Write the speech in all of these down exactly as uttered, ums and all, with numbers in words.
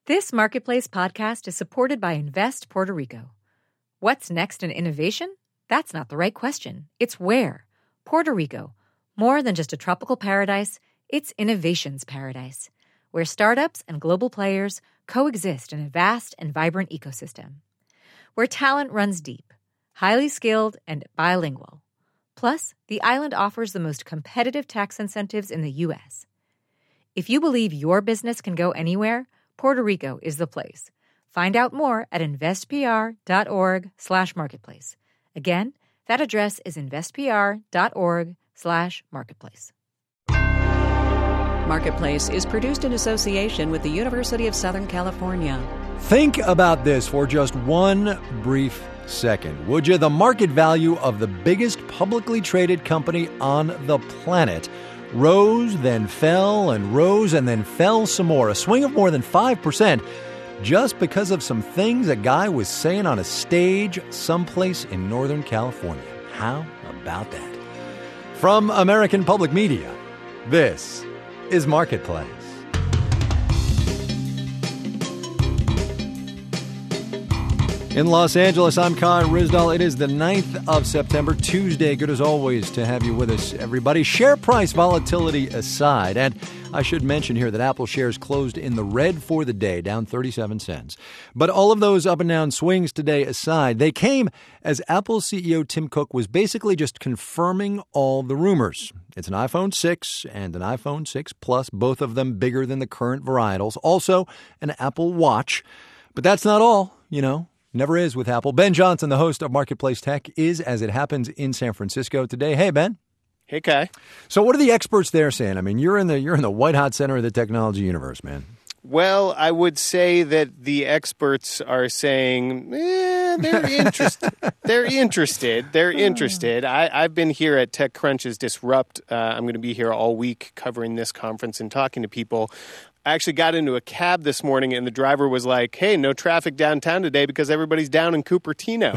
This Marketplace podcast is supported by Invest Puerto Rico. What's next in innovation? That's not the right question. It's where. Puerto Rico. More than just a tropical paradise, it's innovation's paradise, where startups and global players coexist in a vast and vibrant ecosystem. Where talent runs deep, highly skilled, and bilingual. Plus, the island offers the most competitive tax incentives in the U S. If you believe your business can go anywhere, Puerto Rico is the place. Find out more at investpr.org slash marketplace. Again, that address is investpr.org slash marketplace. Marketplace is produced in association with the University of Southern California. Think about this for just one brief second, would you? The market value of the biggest publicly traded company on the planet rose, then fell, and rose, and then fell some more. A swing of more than five percent just because of some things a guy was saying on a stage someplace in Northern California. How about that? From American Public Media, this is Marketplace. In Los Angeles, I'm Khan Rizdal. It is the ninth of September, Tuesday. Good as always to have you with us, everybody. Share price volatility aside, and I should mention here that Apple shares closed in the red for the day, down thirty-seven cents. But all of those up and down swings today aside, they came as Apple C E O Tim Cook was basically just confirming all the rumors. It's an iPhone six and an iPhone six Plus, both of them bigger than the current varietals. Also, an Apple Watch. But that's not all, you know. Never is with Apple. Ben Johnson, the host of Marketplace Tech, is, as it happens, in San Francisco today. Hey, Ben. Hey, Kai. So what are the experts there saying? I mean, you're in the you're in the white-hot center of the technology universe, man. Well, I would say that the experts are saying, eh, they're interested. they're interested. They're interested. I, I've been here at TechCrunch's Disrupt. Uh, I'm going to be here all week covering this conference and talking to people. I actually got into a cab this morning, and the driver was like, hey, no traffic downtown today because everybody's down in Cupertino.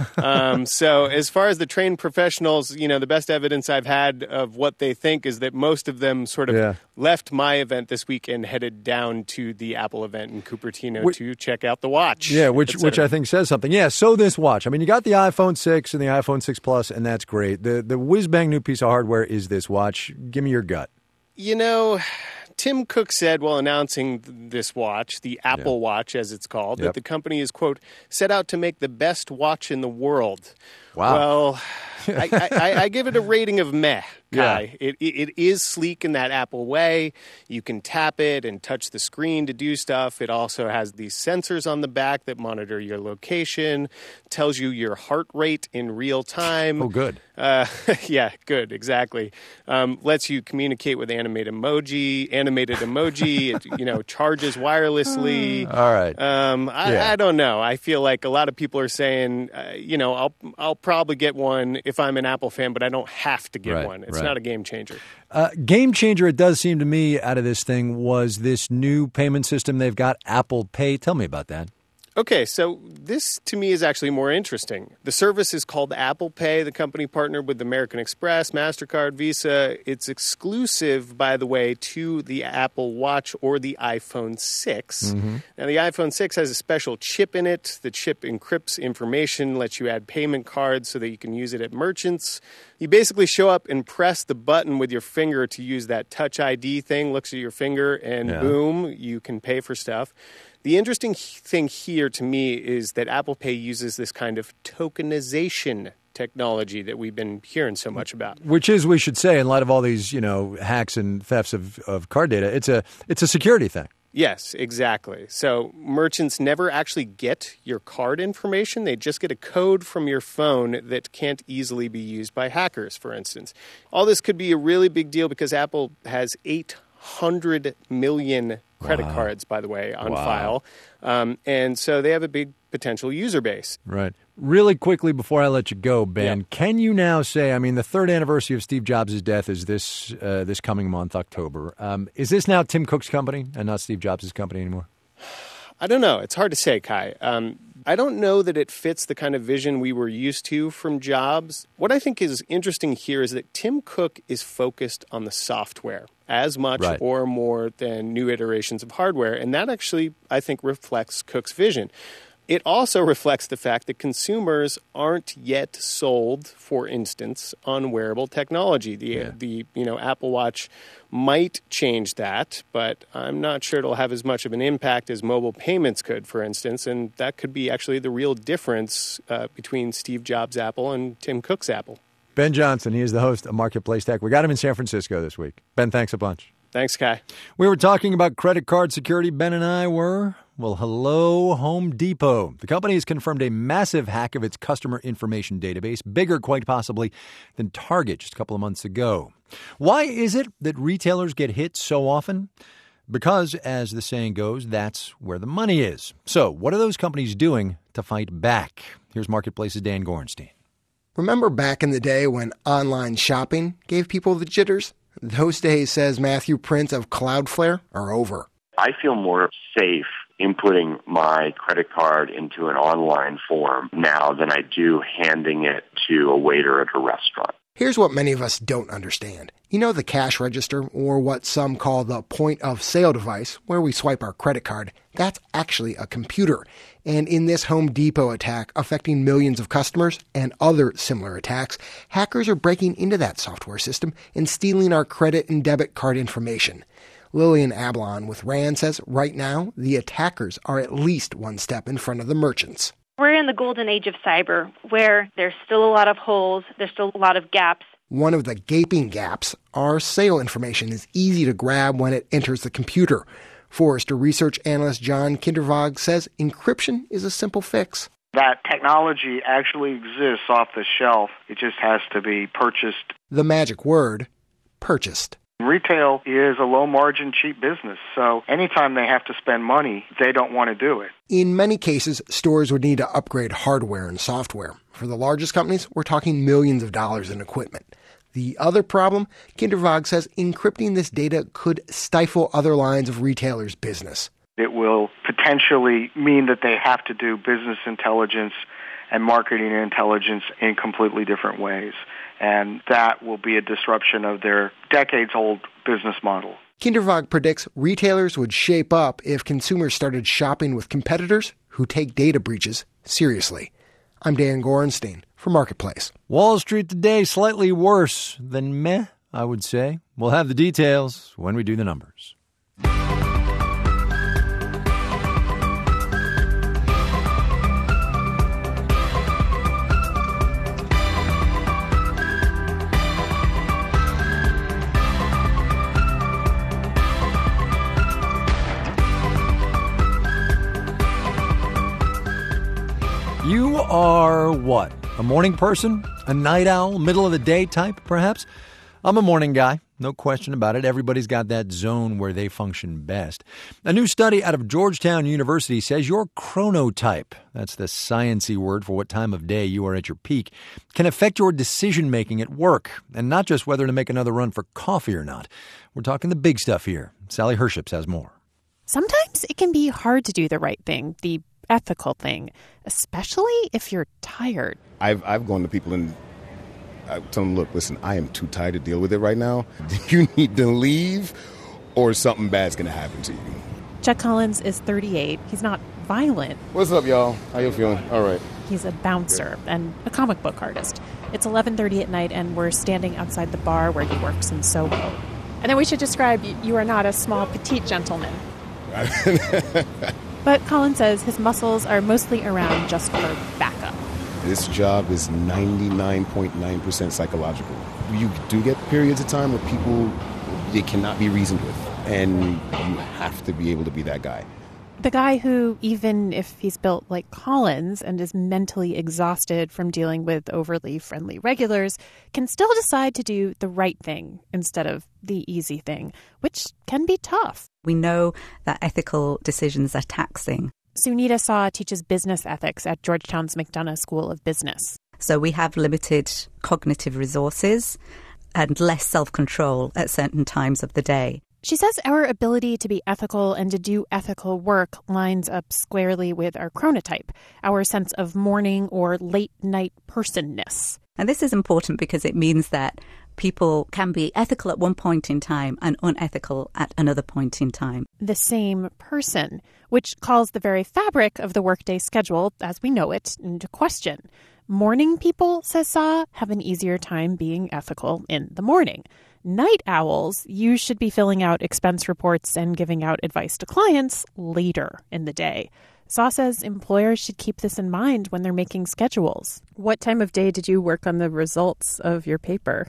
um, so as far as the trained professionals, you know, the best evidence I've had of what they think is that most of them sort of yeah. left my event this week and headed down to the Apple event in Cupertino which, to check out the watch. Yeah, which which I think says something. Yeah, so this watch. I mean, you got the iPhone six and the iPhone six Plus, and that's great. The, the whiz-bang new piece of hardware is this watch. Give me your gut. You know, Tim Cook said while announcing this watch, the Apple yeah. Watch as it's called, yep. that the company is, quote, set out to make the best watch in the world. Wow. Well, I, I, I give it a rating of meh, Kai. Yeah. It, it, it is sleek in that Apple way. You can tap it and touch the screen to do stuff. It also has these sensors on the back that monitor your location, tells you your heart rate in real time. Oh, good. Uh, yeah, good, exactly. Um, lets you communicate with animated emoji, animated emoji. It, you know, charges wirelessly. All right. Um, I, yeah. I don't know. I feel like a lot of people are saying, uh, you know, I'll I'll probably get one if I'm an Apple fan, but I don't have to get right, one. It's right. not a game changer. Uh, game changer, it does seem to me, out of this thing was this new payment system they've got, Apple Pay. Tell me about that. Okay, so this to me is actually more interesting. The service is called Apple Pay. The company partnered with American Express, MasterCard, Visa. It's exclusive, by the way, to the Apple Watch or the iPhone six. Mm-hmm. Now, the iPhone six has a special chip in it. The chip encrypts information, lets you add payment cards so that you can use it at merchants. You basically show up and press the button with your finger to use that Touch I D thing, looks at your finger, and yeah. boom, you can pay for stuff. The interesting thing here to me is that Apple Pay uses this kind of tokenization technology that we've been hearing so much about. Which is, we should say, in light of all these, you know, hacks and thefts of, of card data, it's a it's a security thing. Yes, exactly. So merchants never actually get your card information. They just get a code from your phone that can't easily be used by hackers, for instance. All this could be a really big deal because Apple has eight hundred million credit wow. cards, by the way, on wow. file. Um, and so they have a big potential user base. Right. Really quickly before I let you go, Ben, yeah. can you now say, I mean, the third anniversary of Steve Jobs' death is this uh, this coming month, October. Um, is this now Tim Cook's company and not Steve Jobs' company anymore? I don't know. It's hard to say, Kai. Um, I don't know that it fits the kind of vision we were used to from Jobs. What I think is interesting here is that Tim Cook is focused on the software as much right. or more than new iterations of hardware. And that actually, I think, reflects Cook's vision. It also reflects the fact that consumers aren't yet sold, for instance, on wearable technology. The, yeah. the you know, Apple Watch might change that, but I'm not sure it'll have as much of an impact as mobile payments could, for instance. And that could be actually the real difference uh, between Steve Jobs' Apple and Tim Cook's Apple. Ben Johnson, he is the host of Marketplace Tech. We got him in San Francisco this week. Ben, thanks a bunch. Thanks, Kai. We were talking about credit card security, Ben and I were. Well, hello, Home Depot. The company has confirmed a massive hack of its customer information database, bigger quite possibly than Target just a couple of months ago. Why is it that retailers get hit so often? Because, as the saying goes, that's where the money is. So, what are those companies doing to fight back? Here's Marketplace's Dan Gorenstein. Remember back in the day when online shopping gave people the jitters? Those days, says Matthew Prince of Cloudflare, are over. I feel more safe inputting my credit card into an online form now than I do handing it to a waiter at a restaurant. Here's what many of us don't understand. You know the cash register, or what some call the point-of-sale device, where we swipe our credit card? That's actually a computer. And in this Home Depot attack affecting millions of customers and other similar attacks, hackers are breaking into that software system and stealing our credit and debit card information. Lillian Ablon with RAND says right now, the attackers are at least one step in front of the merchants. We're in the golden age of cyber, where there's still a lot of holes, there's still a lot of gaps. One of the gaping gaps, our sale information is easy to grab when it enters the computer. Forrester research analyst John Kindervag says encryption is a simple fix. That technology actually exists off the shelf. It just has to be purchased. The magic word, purchased. Retail is a low-margin, cheap business, so anytime they have to spend money, they don't want to do it. In many cases, stores would need to upgrade hardware and software. For the largest companies, we're talking millions of dollars in equipment. The other problem, Kindervag says encrypting this data could stifle other lines of retailers' business. It will potentially mean that they have to do business intelligence and marketing intelligence in completely different ways. And that will be a disruption of their decades-old business model. Kindervag predicts retailers would shape up if consumers started shopping with competitors who take data breaches seriously. I'm Dan Gorenstein for Marketplace. Wall Street today slightly worse than meh, I would say. We'll have the details when we do the numbers. You are what? A morning person? A night owl? Middle of the day type, perhaps? I'm a morning guy. No question about it. Everybody's got that zone where they function best. A new study out of Georgetown University says your chronotype, that's the science-y word for what time of day you are at your peak, can affect your decision-making at work, and not just whether to make another run for coffee or not. We're talking the big stuff here. Sally Herships has more. Sometimes it can be hard to do the right thing, the ethical thing, especially if you're tired. I've I've gone to people and I tell them, look, listen, I am too tired to deal with it right now. You need to leave or something bad's going to happen to you. Chuck Collins is thirty-eight. He's not violent. What's up, y'all? How you feeling? All right. He's a bouncer and a comic book artist. It's eleven thirty at night, and we're standing outside the bar where he works in Soho. And then we should describe you are not a small, petite gentleman. But Colin says his muscles are mostly around just for backup. This job is ninety-nine point nine percent psychological. You do get periods of time where people, they cannot be reasoned with. And you have to be able to be that guy. The guy who, even if he's built like Collins and is mentally exhausted from dealing with overly friendly regulars, can still decide to do the right thing instead of the easy thing, which can be tough. We know that ethical decisions are taxing. Sunita Saw teaches business ethics at Georgetown's McDonough School of Business. So we have limited cognitive resources and less self-control at certain times of the day. She says our ability to be ethical and to do ethical work lines up squarely with our chronotype, our sense of morning or late-night personness. And this is important because it means that people can be ethical at one point in time and unethical at another point in time. The same person, which calls the very fabric of the workday schedule, as we know it, into question. Morning people, says Saw, have an easier time being ethical in the morning. Night owls, you should be filling out expense reports and giving out advice to clients later in the day. Saw says employers should keep this in mind when they're making schedules. What time of day did you work on the results of your paper?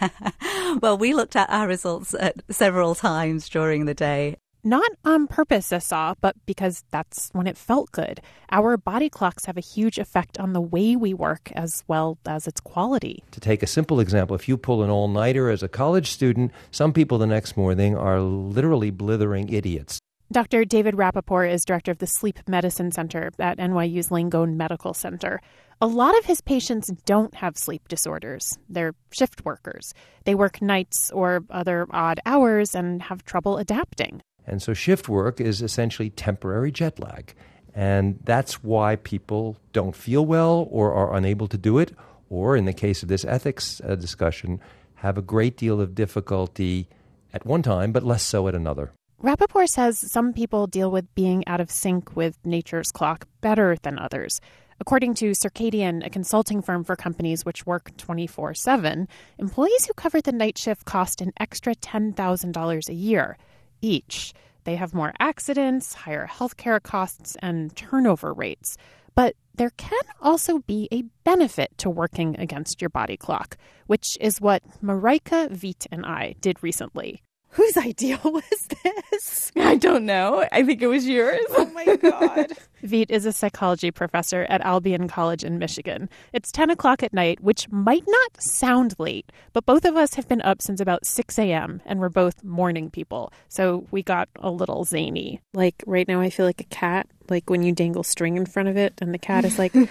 Well, we looked at our results at several times during the day. Not on purpose, says Saw, but because that's when it felt good. Our body clocks have a huge effect on the way we work as well as its quality. To take a simple example, if you pull an all-nighter as a college student, some people the next morning are literally blithering idiots. Doctor David Rappaport is director of the Sleep Medicine Center at N Y U's Langone Medical Center. A lot of his patients don't have sleep disorders. They're shift workers. They work nights or other odd hours and have trouble adapting. And so shift work is essentially temporary jet lag. And that's why people don't feel well or are unable to do it, or in the case of this ethics uh, discussion, have a great deal of difficulty at one time, but less so at another. Rappaport says some people deal with being out of sync with nature's clock better than others. According to Circadian, a consulting firm for companies which work twenty-four seven, employees who cover the night shift cost an extra ten thousand dollars a year each. They have more accidents, higher healthcare costs, and turnover rates. But there can also be a benefit to working against your body clock, which is what Marika, Veet, and I did recently. Whose idea was this? I don't know. I think it was yours. Oh, my God. Veet is a psychology professor at Albion College in Michigan. It's ten o'clock at night, which might not sound late, but both of us have been up since about six a.m., and we're both morning people, so we got a little zany. Like, right now I feel like a cat, like when you dangle string in front of it, and the cat is like,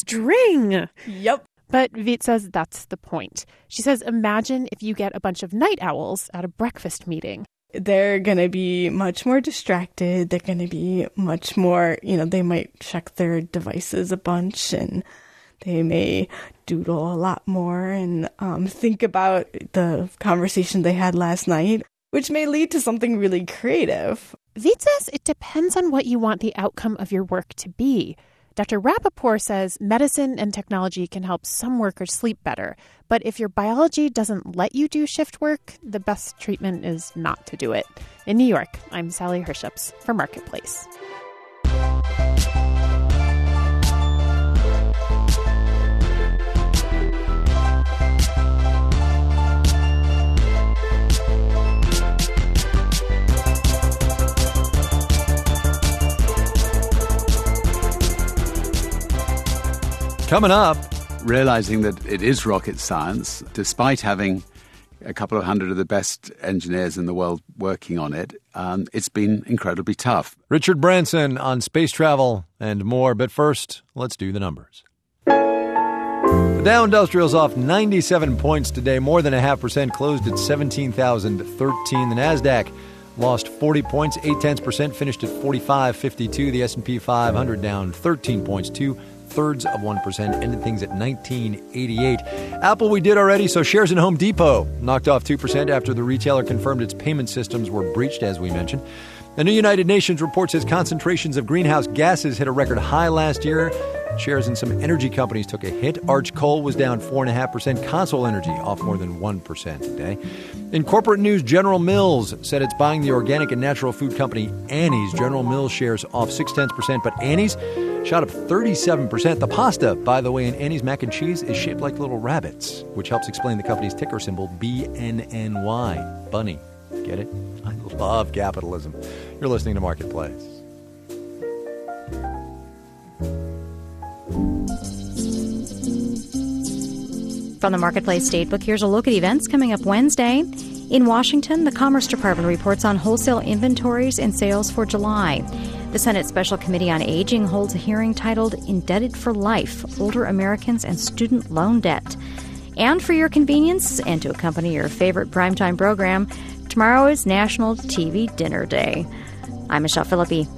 string! Yep. But Veet says that's the point. She says, imagine if you get a bunch of night owls at a breakfast meeting. They're going to be much more distracted. They're going to be much more, you know, they might check their devices a bunch, and they may doodle a lot more and um, think about the conversation they had last night, which may lead to something really creative. Veet says it depends on what you want the outcome of your work to be. Doctor Rappaport says medicine and technology can help some workers sleep better, but if your biology doesn't let you do shift work, the best treatment is not to do it. In New York, I'm Sally Herships for Marketplace. Coming up, realizing that it is rocket science, despite having a couple of hundred of the best engineers in the world working on it, um, it's been incredibly tough. Richard Branson on space travel and more. But first, let's do the numbers. The Dow Industrial's off ninety-seven points today, more than a half percent, closed at seventeen thousand thirteen. The NASDAQ lost forty points, eight tenths percent, finished at forty-five fifty-two. The S and P five hundred down thirteen points, two thirds of one percent, ended things at nineteen eighty-eight. Apple we did already, so shares in Home Depot knocked off two percent after the retailer confirmed its payment systems were breached, as we mentioned. The new United Nations report says concentrations of greenhouse gases hit a record high last year. Shares in some energy companies took a hit. Arch Coal was down four point five percent. Consol Energy off more than one percent today. In corporate news, General Mills said it's buying the organic and natural food company Annie's. General Mills shares off six tenths percent, but Annie's shot up thirty-seven percent. The pasta, by the way, in Annie's mac and cheese is shaped like little rabbits, which helps explain the company's ticker symbol B N N Y. Bunny. Get it? I love capitalism. You're listening to Marketplace. From the Marketplace Statebook, here's a look at events coming up Wednesday. In Washington, the Commerce Department reports on wholesale inventories and sales for July. The Senate Special Committee on Aging holds a hearing titled Indebted for Life, Older Americans and Student Loan Debt. And for your convenience and to accompany your favorite primetime program, tomorrow is National T V Dinner Day. I'm Michelle Philippi.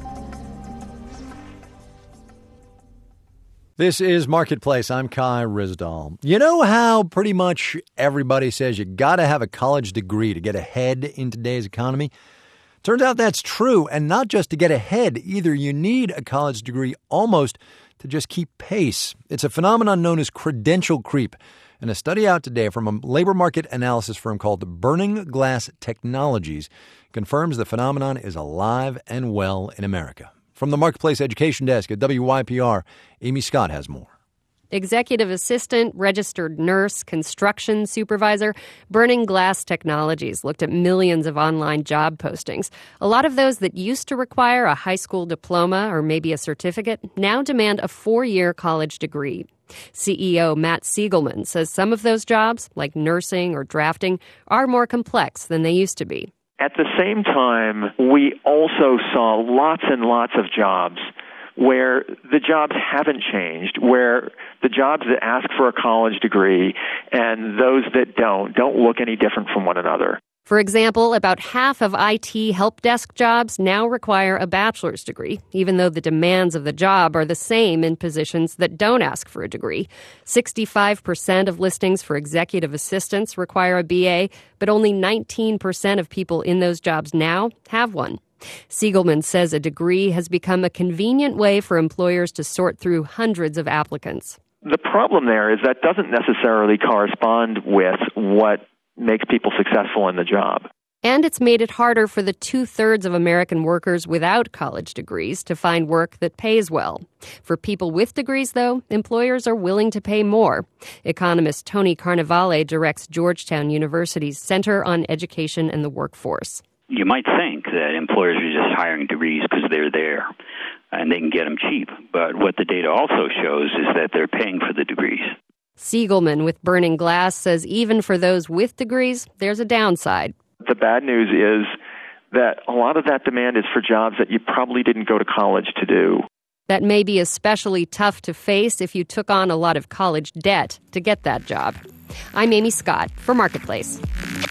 This is Marketplace. I'm Kai Ryssdal. You know how pretty much everybody says you got to have a college degree to get ahead in today's economy? Turns out that's true, and not just to get ahead either. You need a college degree almost to just keep pace. It's a phenomenon known as credential creep. And a study out today from a labor market analysis firm called Burning Glass Technologies confirms the phenomenon is alive and well in America. From the Marketplace Education Desk at W Y P R, Amy Scott has more. Executive assistant, registered nurse, construction supervisor, Burning Glass Technologies looked at millions of online job postings. A lot of those that used to require a high school diploma or maybe a certificate now demand a four-year college degree. C E O Matt Siegelman says some of those jobs, like nursing or drafting, are more complex than they used to be. At the same time, we also saw lots and lots of jobs where the jobs haven't changed, where the jobs that ask for a college degree and those that don't, don't look any different from one another. For example, about half of I T help desk jobs now require a bachelor's degree, even though the demands of the job are the same in positions that don't ask for a degree. sixty-five percent of listings for executive assistants require a B A, but only nineteen percent of people in those jobs now have one. Siegelman says a degree has become a convenient way for employers to sort through hundreds of applicants. The problem there is that doesn't necessarily correspond with what makes people successful in the job. And it's made it harder for the two-thirds of American workers without college degrees to find work that pays well. For people with degrees, though, employers are willing to pay more. Economist Tony Carnevale directs Georgetown University's Center on Education and the Workforce. You might think that employers are just hiring degrees because they're there and they can get them cheap. But what the data also shows is that they're paying for the degrees. Siegelman with Burning Glass says even for those with degrees, there's a downside. The bad news is that a lot of that demand is for jobs that you probably didn't go to college to do. That may be especially tough to face if you took on a lot of college debt to get that job. I'm Amy Scott for Marketplace.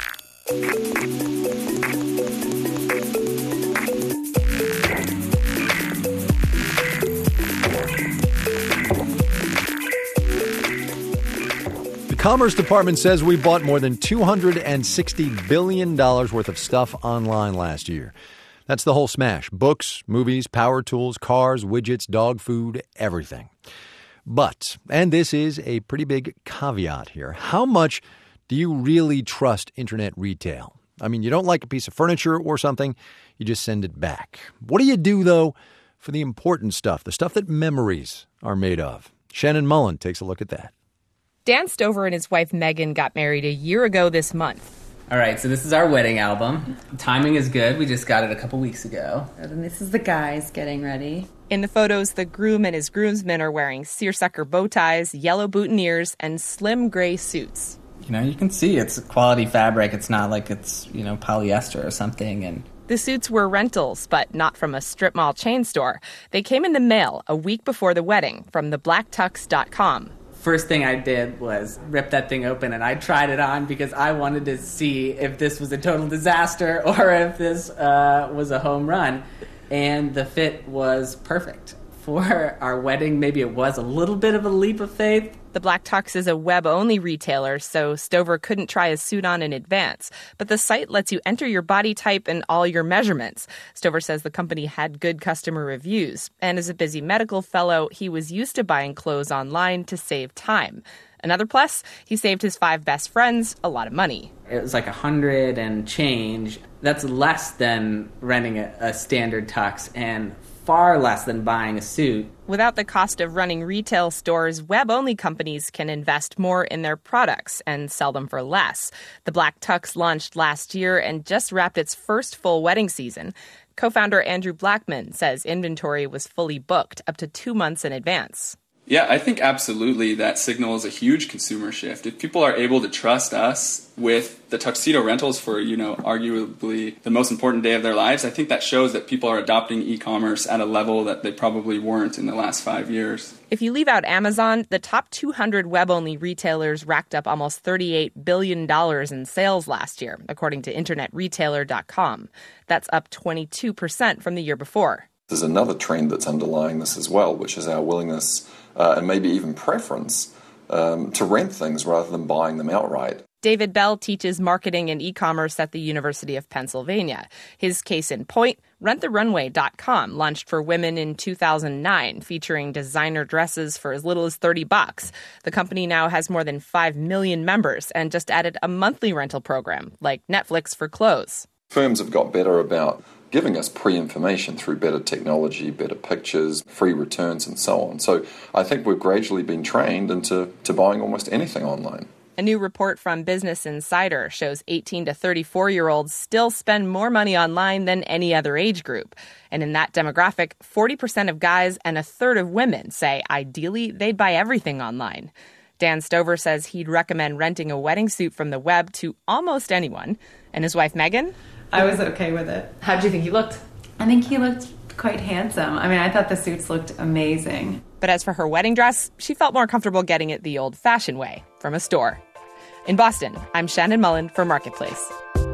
The Commerce Department says we bought more than two hundred sixty billion dollars worth of stuff online last year. That's the whole smash. Books, movies, power tools, cars, widgets, dog food, everything. But, and this is a pretty big caveat here, how much do you really trust internet retail? I mean, you don't like a piece of furniture or something, you just send it back. What do you do, though, for the important stuff, the stuff that memories are made of? Shannon Mullen takes a look at that. Dan Stover and his wife Megan got married a year ago this month. All right, so this is our wedding album. Timing is good. We just got it a couple weeks ago. And this is the guys getting ready. In the photos, the groom and his groomsmen are wearing seersucker bow ties, yellow boutonnieres, and slim gray suits. You know, you can see it's quality fabric. It's not like it's, you know, polyester or something. And the suits were rentals, but not from a strip mall chain store. They came in the mail a week before the wedding from the black tux dot com. First thing I did was rip that thing open, and I tried it on because I wanted to see if this was a total disaster or if this uh, was a home run. And the fit was perfect. For our wedding, maybe it was a little bit of a leap of faith. The Black Tux is a web-only retailer, so Stover couldn't try a suit on in advance. But the site lets you enter your body type and all your measurements. Stover says the company had good customer reviews. And as a busy medical fellow, he was used to buying clothes online to save time. Another plus, he saved his five best friends a lot of money. It was like a hundred and change. That's less than renting a, a standard tux and far less than buying a suit. Without the cost of running retail stores, web-only companies can invest more in their products and sell them for less. The Black Tux launched last year and just wrapped its first full wedding season. Co-founder Andrew Blackman says inventory was fully booked up to two months in advance. Yeah, I think absolutely that signals a huge consumer shift. If people are able to trust us with the tuxedo rentals for, you know, arguably the most important day of their lives, I think that shows that people are adopting e-commerce at a level that they probably weren't in the last five years. If you leave out Amazon, the top two hundred web-only retailers racked up almost thirty-eight billion dollars in sales last year, according to internet retailer dot com. That's up twenty-two percent from the year before. There's another trend that's underlying this as well, which is our willingness uh, and maybe even preference um, to rent things rather than buying them outright. David Bell teaches marketing and e-commerce at the University of Pennsylvania. His case in point, rent the runway dot com launched for women in two thousand nine, featuring designer dresses for as little as thirty bucks. The company now has more than five million members and just added a monthly rental program, like Netflix for clothes. Firms have got better about giving us pre-information through better technology, better pictures, free returns, and so on. So I think we've gradually been trained into to buying almost anything online. A new report from Business Insider shows eighteen to thirty-four-year-olds still spend more money online than any other age group. And in that demographic, forty percent of guys and a third of women say ideally they'd buy everything online. Dan Stover says he'd recommend renting a wedding suit from the web to almost anyone. And his wife, Megan? I was okay with it. How'd you think he looked? I think he looked quite handsome. I mean, I thought the suits looked amazing. But as for her wedding dress, she felt more comfortable getting it the old-fashioned way, from a store. In Boston, I'm Shannon Mullen for Marketplace.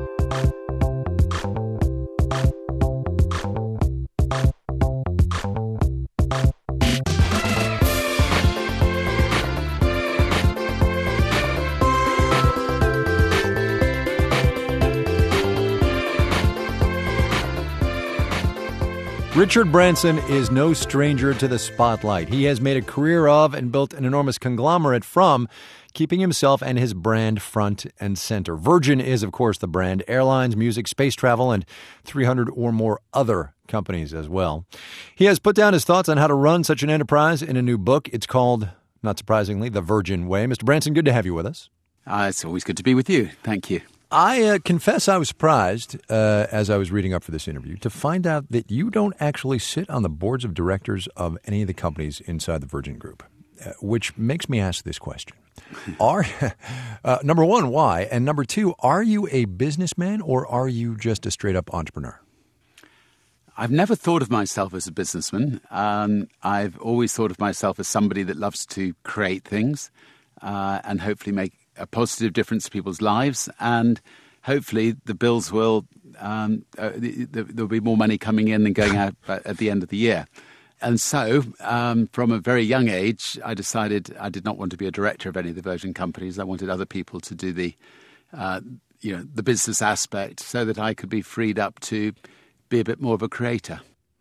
Richard Branson is no stranger to the spotlight. He has made a career of and built an enormous conglomerate from keeping himself and his brand front and center. Virgin is, of course, the brand. Airlines, music, space travel, and three hundred or more other companies as well. He has put down his thoughts on how to run such an enterprise in a new book. It's called, not surprisingly, The Virgin Way. Mister Branson, good to have you with us. Uh, it's always good to be with you. Thank you. I uh, confess I was surprised, uh, as I was reading up for this interview, to find out that you don't actually sit on the boards of directors of any of the companies inside the Virgin Group, uh, which makes me ask this question. Are uh, number one, why? And number two, are you a businessman or are you just a straight-up entrepreneur? I've never thought of myself as a businessman. Um, I've always thought of myself as somebody that loves to create things uh, and hopefully make a positive difference to people's lives, and hopefully the bills will, um, uh, the, the, there'll be more money coming in than going out at the end of the year. And so, um, from a very young age, I decided I did not want to be a director of any of the Virgin companies. I wanted other people to do the, uh, you know, the business aspect, so that I could be freed up to be a bit more of a creator.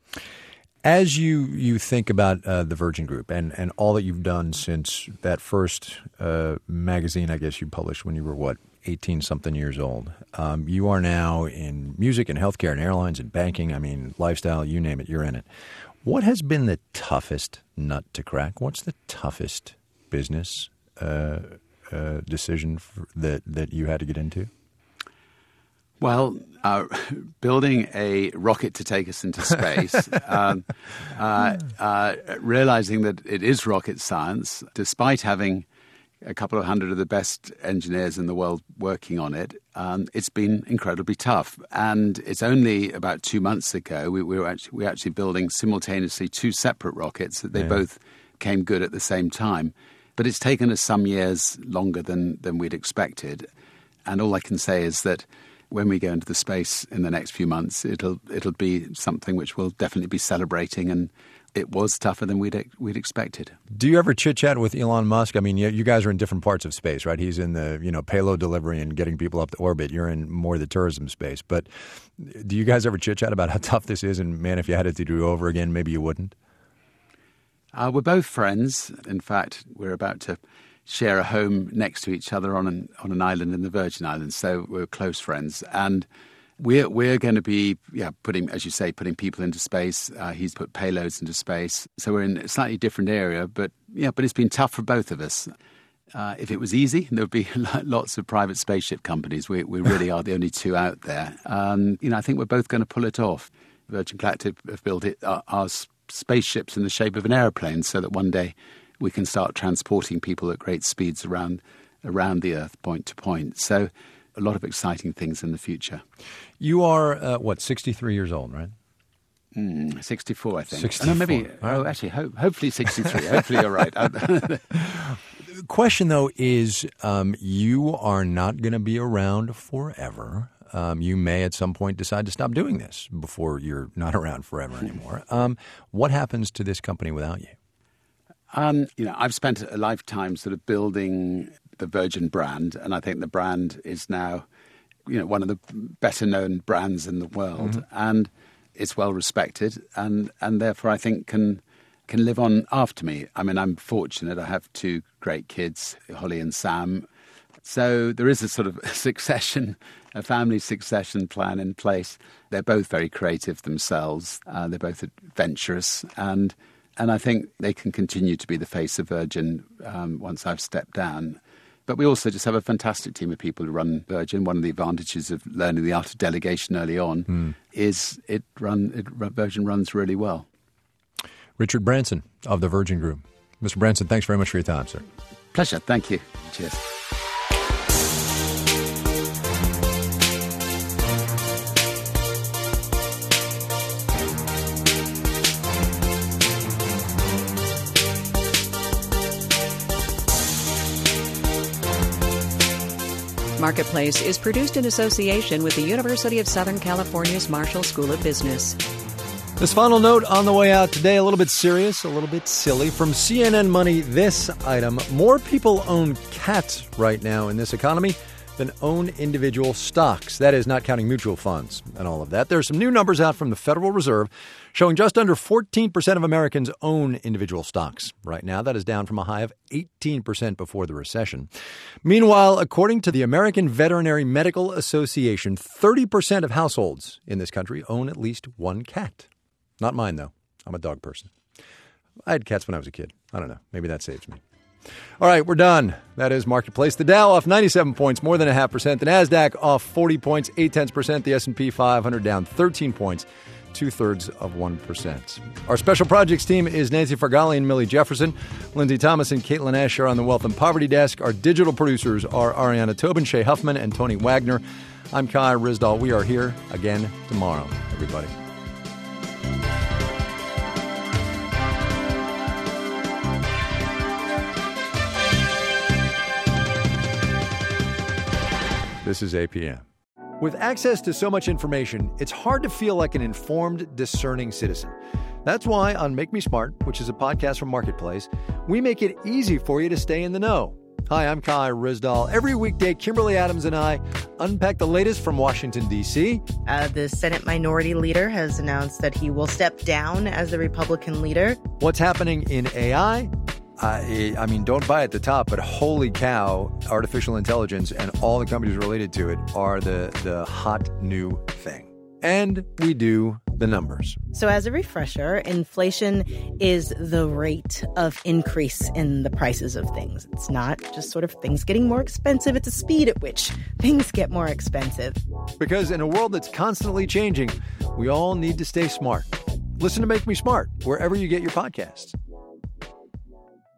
As you, you think about uh, the Virgin Group and, and all that you've done since that first uh, magazine, I guess you published when you were, what, eighteen-something years old, um, you are now in music and healthcare and airlines and banking, I mean, lifestyle, you name it, you're in it. What has been the toughest nut to crack? What's the toughest business uh, uh, decision for, that, that you had to get into? Well, uh, building a rocket to take us into space, um, uh, uh, realizing that it is rocket science, despite having a couple of hundred of the best engineers in the world working on it, um, it's been incredibly tough. And it's only about two months ago we, we were actually, we were actually building simultaneously two separate rockets. They yeah. both came good at the same time. But it's taken us some years longer than, than we'd expected. And all I can say is that when we go into the space in the next few months, it'll it'll be something which we'll definitely be celebrating, and it was tougher than we'd we'd expected. Do you ever chit-chat with Elon Musk? I mean, you, you guys are in different parts of space, right? He's in the, you know, payload delivery and getting people up to orbit. You're in more the tourism space. But do you guys ever chit-chat about how tough this is? And, man, if you had it to do over again, maybe you wouldn't? Uh, we're both friends. In fact, we're about to share a home next to each other on an on an island in the Virgin Islands, so we're close friends. And we're we're going to be, yeah, putting, as you say, putting people into space. Uh, he's put payloads into space, so we're in a slightly different area. But yeah, but it's been tough for both of us. Uh, if it was easy, there would be lots of private spaceship companies. We we really are the only two out there. Um, you know, I think we're both going to pull it off. Virgin Galactic have built it, uh, our spaceships in the shape of an airplane, so that one day we can start transporting people at great speeds around around the Earth, point to point. So a lot of exciting things in the future. You are, uh, what, sixty-three years old, right? Mm, sixty-four, I think. sixty-four. No, maybe, oh, actually, ho- hopefully sixty-three. Hopefully you're right. The question, though, is um, you are not going to be around forever. Um, you may at some point decide to stop doing this before you're not around forever anymore. Um, what happens to this company without you? Um, you know, I've spent a lifetime sort of building the Virgin brand, and I think the brand is now, you know, one of the better known brands in the world, mm-hmm. and it's well respected, and, and therefore I think can can live on after me. I mean, I'm fortunate. I have two great kids, Holly and Sam. So there is a sort of succession, a family succession plan in place. They're both very creative themselves. Uh, they're both adventurous, and and I think they can continue to be the face of Virgin um, once I've stepped down. But we also just have a fantastic team of people who run Virgin. One of the advantages of learning the art of delegation early on mm. is it run it, Virgin runs really well. Richard Branson of the Virgin Group. Mister Branson, thanks very much for your time, sir. Pleasure. Thank you. Cheers. Marketplace is produced in association with the University of Southern California's Marshall School of Business. This final note on the way out today, a little bit serious, a little bit silly. From C N N Money, this item: more people own cats right now in this economy than own individual stocks. That is, not counting mutual funds and all of that. There are some new numbers out from the Federal Reserve showing just under fourteen percent of Americans own individual stocks right now. That is down from a high of eighteen percent before the recession. Meanwhile, according to the American Veterinary Medical Association, thirty percent of households in this country own at least one cat. Not mine, though. I'm a dog person. I had cats when I was a kid. I don't know. Maybe that saves me. All right, we're done. That is Marketplace. The Dow off ninety-seven points, more than a half percent. The NASDAQ off forty points, eight tenths percent. The S and P five hundred down thirteen points, two-thirds of one percent. Our special projects team is Nancy Fargali and Millie Jefferson. Lindsay Thomas and Caitlin Ash are on the Wealth and Poverty Desk. Our digital producers are Ariana Tobin, Shay Huffman, and Tony Wagner. I'm Kai Ryssdal. We are here again tomorrow, everybody. This is A P M. With access to so much information, it's hard to feel like an informed, discerning citizen. That's why on Make Me Smart, which is a podcast from Marketplace, we make it easy for you to stay in the know. Hi, I'm Kai Ryssdal. Every weekday, Kimberly Adams and I unpack the latest from Washington, D C Uh, the Senate Minority Leader has announced that he will step down as the Republican leader. What's happening in A I? I, I mean, don't buy at the top, but holy cow, artificial intelligence and all the companies related to it are the, the hot new thing. And we do the numbers. So as a refresher, inflation is the rate of increase in the prices of things. It's not just sort of things getting more expensive. It's the speed at which things get more expensive. Because in a world that's constantly changing, we all need to stay smart. Listen to Make Me Smart wherever you get your podcasts.